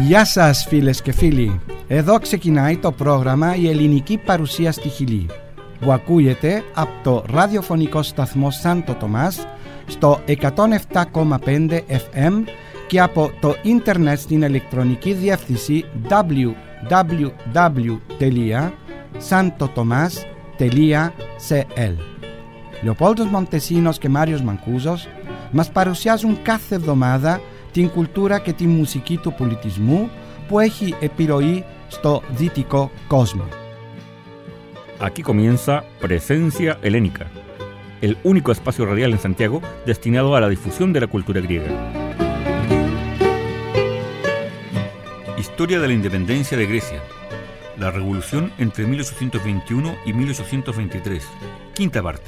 Γεια σας φίλες και φίλοι. Εδώ ξεκινάει το πρόγραμμα «Η ελληνική παρουσία στη Χιλή» που ακούγεται από το ραδιοφωνικό σταθμό Σάντο Τομάς στο 107,5 FM και από το ίντερνετ στην ηλεκτρονική διεύθυνση www.santotomas.cl. Λεοπόλδος Μοντεσίνος και Μάριος Μανκούζος μας παρουσιάζουν κάθε εβδομάδα την κουλτούρα και τη μουσική του πολιτισμού που έχει επιρροή στο δυτικό κόσμο. Aquí comienza Presencia Helénica, el único espacio radial en Santiago destinado a la difusión de la cultura griega. Historia de la independencia de Grecia, la revolución entre 1821 y 1823, quinta parte.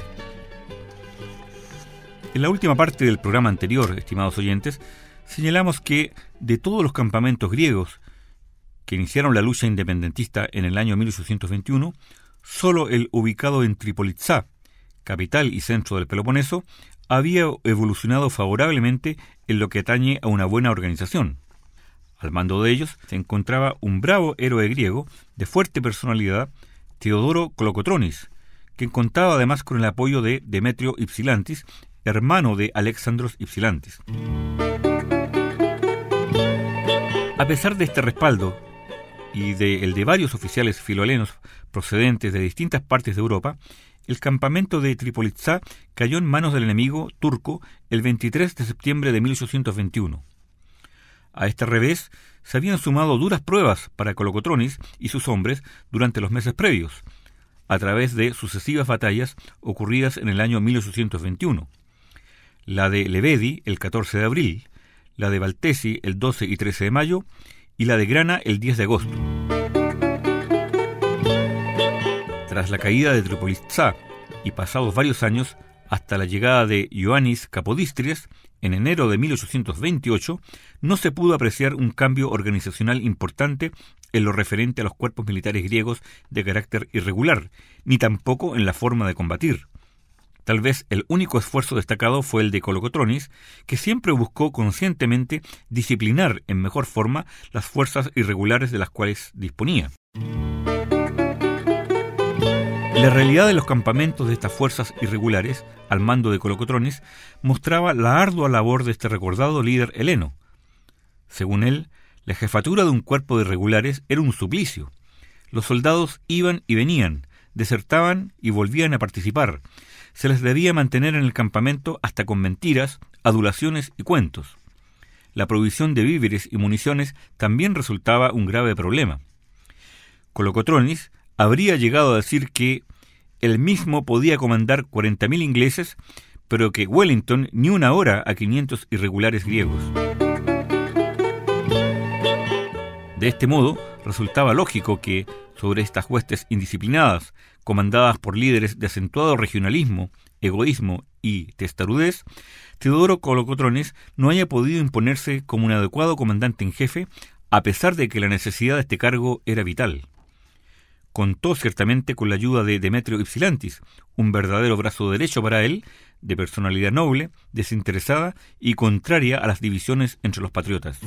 En la última parte del programa anterior, estimados oyentes, señalamos que de todos los campamentos griegos que iniciaron la lucha independentista en el año 1821, solo el ubicado en Tripolitsa, capital y centro del Peloponeso, había evolucionado favorablemente en lo que atañe a una buena organización. Al mando de ellos se encontraba un bravo héroe griego de fuerte personalidad, Teodoro Kolokotronis, quien contaba además con el apoyo de Demetrio Ypsilantis, hermano de Alexandros Ypsilantis. A pesar de este respaldo y el de varios oficiales filohelenos procedentes de distintas partes de Europa, el campamento de Tripolitsa cayó en manos del enemigo turco el 23 de septiembre de 1821. A este revés se habían sumado duras pruebas para Kolokotronis y sus hombres durante los meses previos, a través de sucesivas batallas ocurridas en el año 1821. La de Levedi el 14 de abril, la de Valtesi el 12 y 13 de mayo y la de Grana el 10 de agosto. Tras la caída de Tripolitsa y pasados varios años hasta la llegada de Ioannis Capodistries en enero de 1828, no se pudo apreciar un cambio organizacional importante en lo referente a los cuerpos militares griegos de carácter irregular, ni tampoco en la forma de combatir. Tal vez el único esfuerzo destacado fue el de Kolokotronis, que siempre buscó conscientemente disciplinar en mejor forma las fuerzas irregulares de las cuales disponía. La realidad de los campamentos de estas fuerzas irregulares, al mando de Kolokotronis, mostraba la ardua labor de este recordado líder heleno. Según él, la jefatura de un cuerpo de irregulares era un suplicio. Los soldados iban y venían, desertaban y volvían a participar. Se les debía mantener en el campamento hasta con mentiras, adulaciones y cuentos. La provisión de víveres y municiones también resultaba un grave problema. Kolokotronis habría llegado a decir que él mismo podía comandar 40.000 ingleses, pero que Wellington ni una hora a 500 irregulares griegos. De este modo, resultaba lógico que, sobre estas huestes indisciplinadas, comandadas por líderes de acentuado regionalismo, egoísmo y testarudez, Teodoro Kolokotronis no haya podido imponerse como un adecuado comandante en jefe, a pesar de que la necesidad de este cargo era vital. Contó ciertamente con la ayuda de Demetrio Ypsilantis, un verdadero brazo derecho para él, de personalidad noble, desinteresada y contraria a las divisiones entre los patriotas.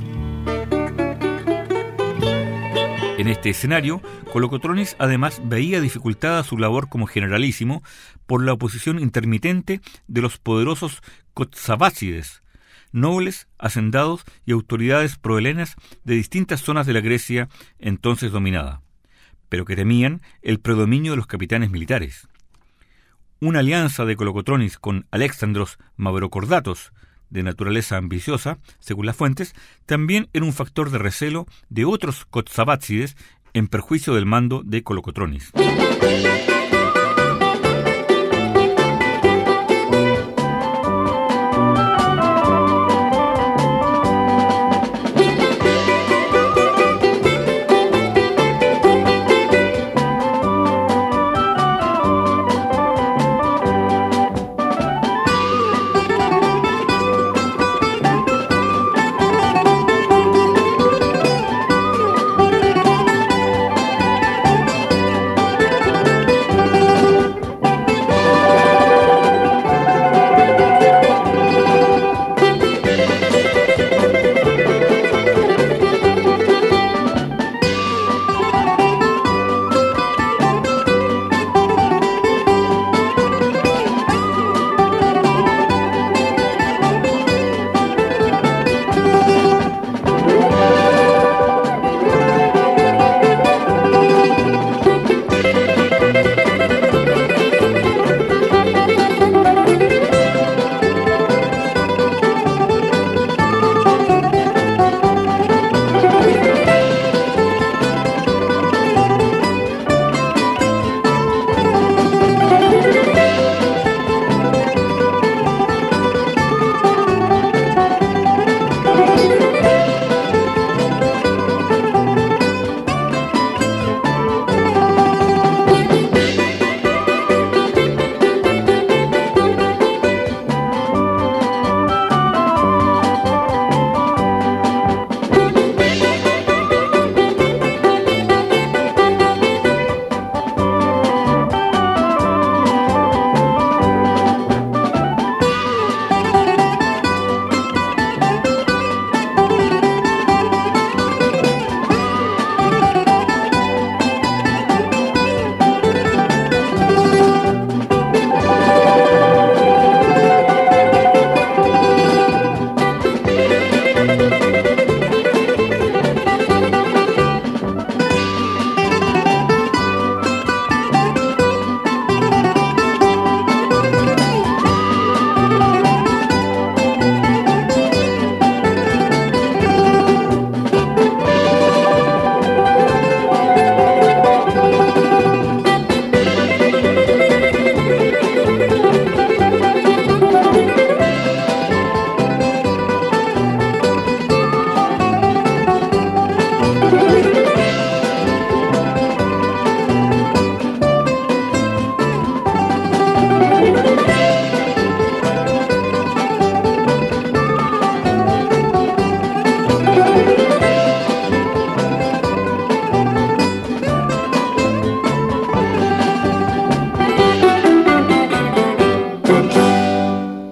En este escenario, Kolokotronis además veía dificultada su labor como generalísimo por la oposición intermitente de los poderosos Kotsabácides, nobles, hacendados y autoridades prohelenas de distintas zonas de la Grecia entonces dominada, pero que temían el predominio de los capitanes militares. Una alianza de Kolokotronis con Alexandros Mavrocordatos, de naturaleza ambiciosa, según las fuentes, también era un factor de recelo de otros Kotsabácides en perjuicio del mando de Kolokotronis.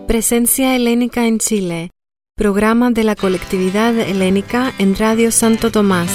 Presencia Helénica en Chile, programa de la colectividad helénica en Radio Santo Tomás.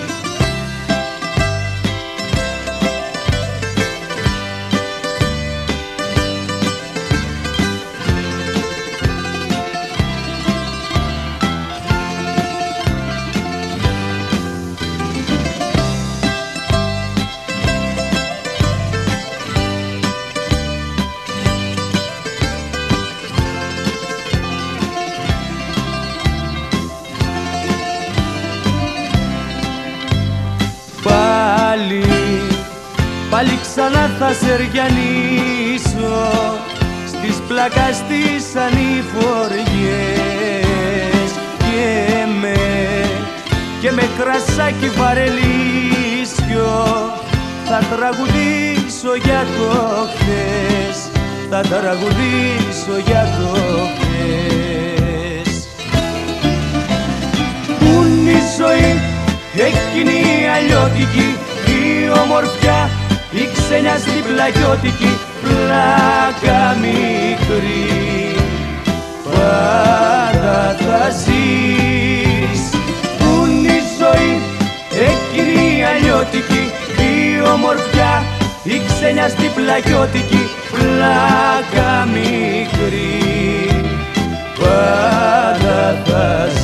Πάλι ξανά θα σεριανίσω στις πλάκας τις ανηφοριές και με κρασάκι βαρελίσιο θα τραγουδήσω για το χθες, θα τραγουδήσω για το χθες. Πού είναι η ζωή εκείνη η αλλιώτικη, η ομορφιά, η ξένια στην πλαγιώτικη πλάκα μικρή, πάντα θα ζεις. Πού είναι η ζωή εκείνη η αλλιώτικη, η ομορφιά, η ξένια στην πλαγιώτικη πλάκα μικρή, πάντα θα ζεις.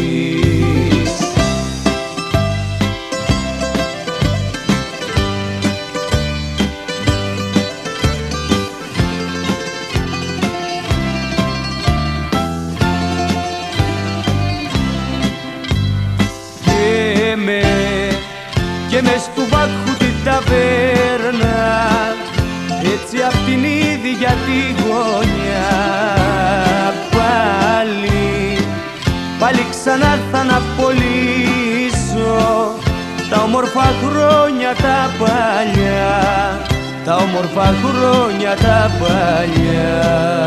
Και μες του βάκχου την ταβέρνα, έτσι απ' την ίδια τη γωνιά, πάλι ξανά θα αναπολύσω τα όμορφα χρόνια τα παλιά, τα όμορφα χρόνια τα παλιά.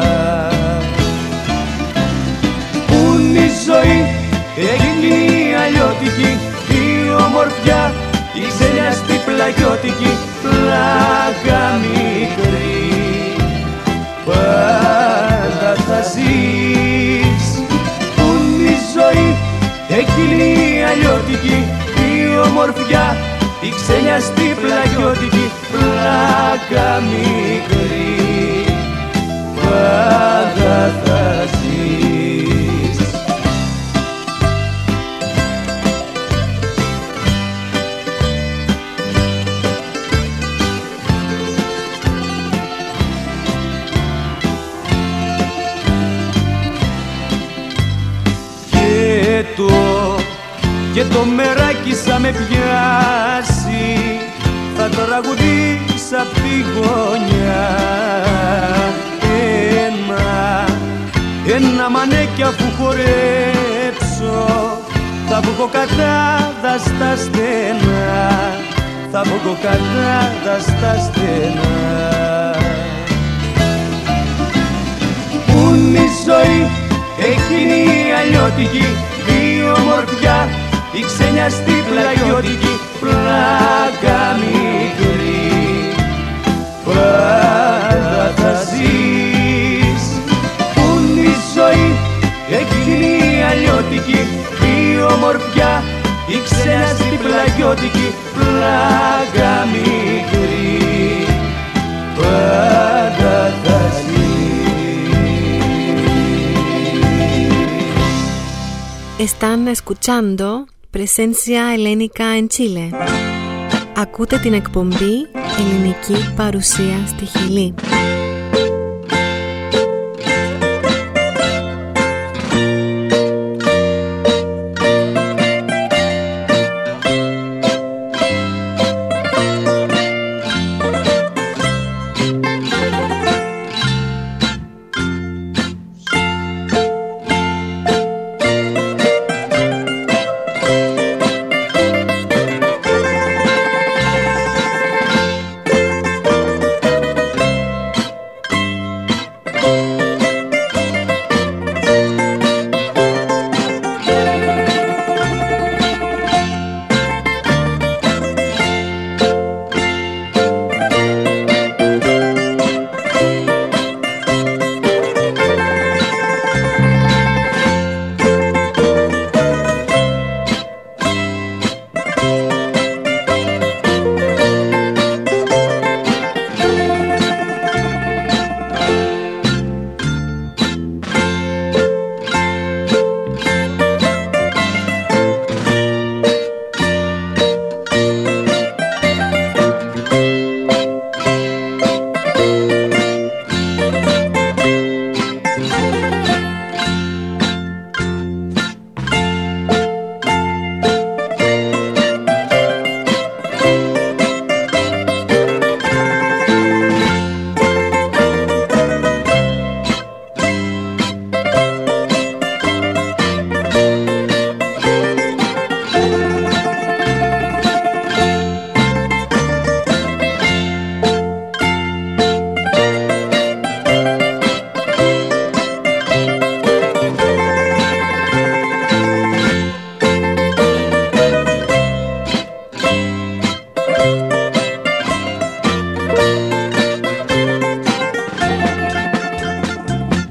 Πού είναι η ζωή εκείνη η αλλιώτικη, η ομορφιά, η ξένια στην πλαγιώτικη πλάκα μικρή, πάντα θα ζεις. Πού είναι η ζωή εκείνη η αλλιώτικη, η ομορφιά, η ξένια στην πλαγιώτικη πλάκα μικρή, πάντα θα ζεις. Και το μεράκι σα με πιάσει, θα τραγουδήσω απ' τη γωνιά. Ένα μανέκι αφού χορέψω, θα βγω κατάδα στα στενά, θα βγω κατάδα στα στενά. Πού είναι η ζωή εκείνη η αλλιώτικη, η ομορφιά, η ξένια στην πλαγιώτικη πλάκα μικρή, πάντα θα ζεις. Πού είναι η ζωή εκείνη η αλλιώτικη, η ομορφιά, η ξένια στην πλαγιώτικη πλάκα μικρή, πάντα θα ζεις. Están escuchando Presencia Helénica en Chile. Ακούτε την εκπομπή Ελληνική Παρουσία στη Χιλή.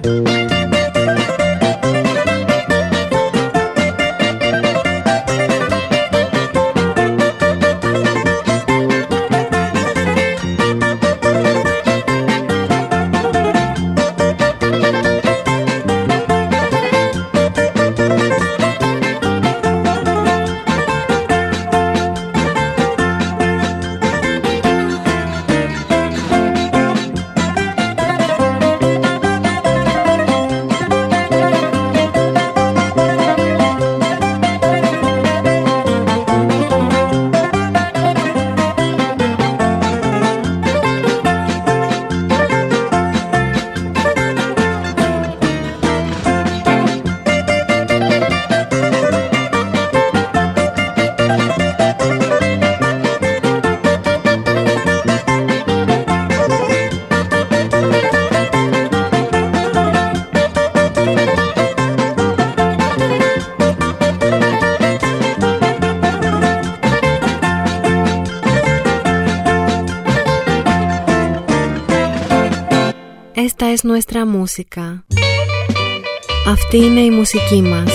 Esta es nuestra música. Αυτή είναι η μουσική μας.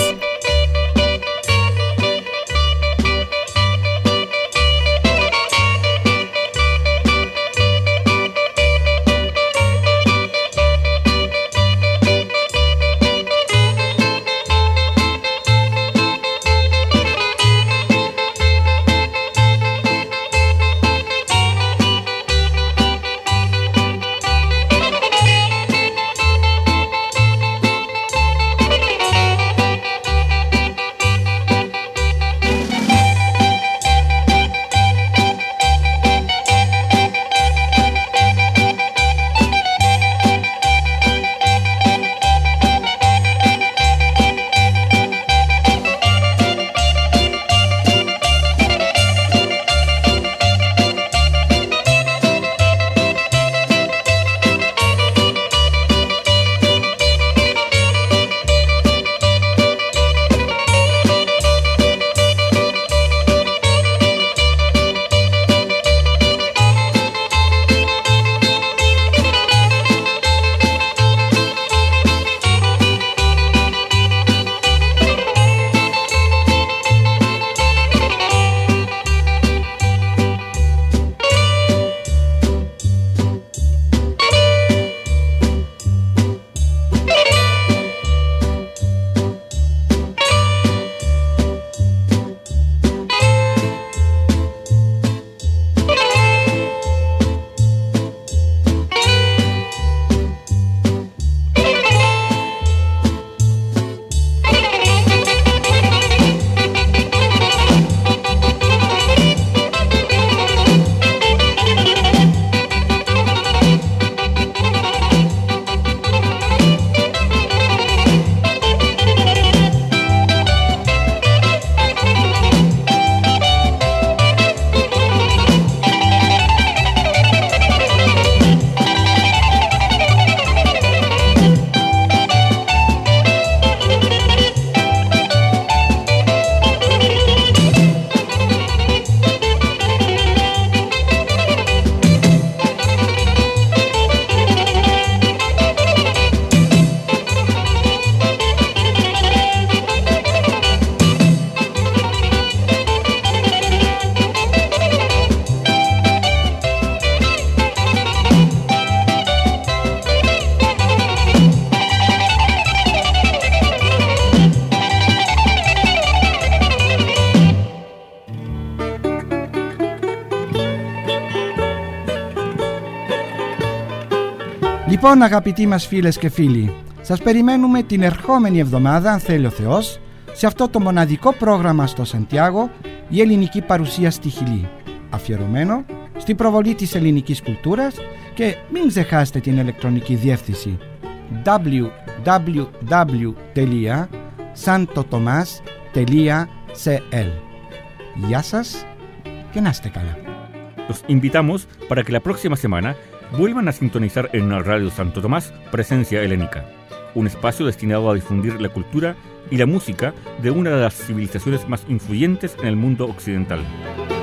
Λοιπόν, αγαπητοί μας φίλες και φίλοι, σας περιμένουμε την ερχόμενη εβδομάδα, αν θέλει ο Θεός, σε αυτό το μοναδικό πρόγραμμα στο Σαντιάγο, η ελληνική παρουσία στη Χιλή, αφιερωμένο στην προβολή της ελληνικής κουλτούρας, και μην ξεχάσετε την ηλεκτρονική διεύθυνση www.santotomas.cl. Γεια σας και να είστε καλά. Los invitamos para que la próxima semana vuelvan a sintonizar en Radio Santo Tomás Presencia Helénica, un espacio destinado a difundir la cultura y la música de una de las civilizaciones más influyentes en el mundo occidental.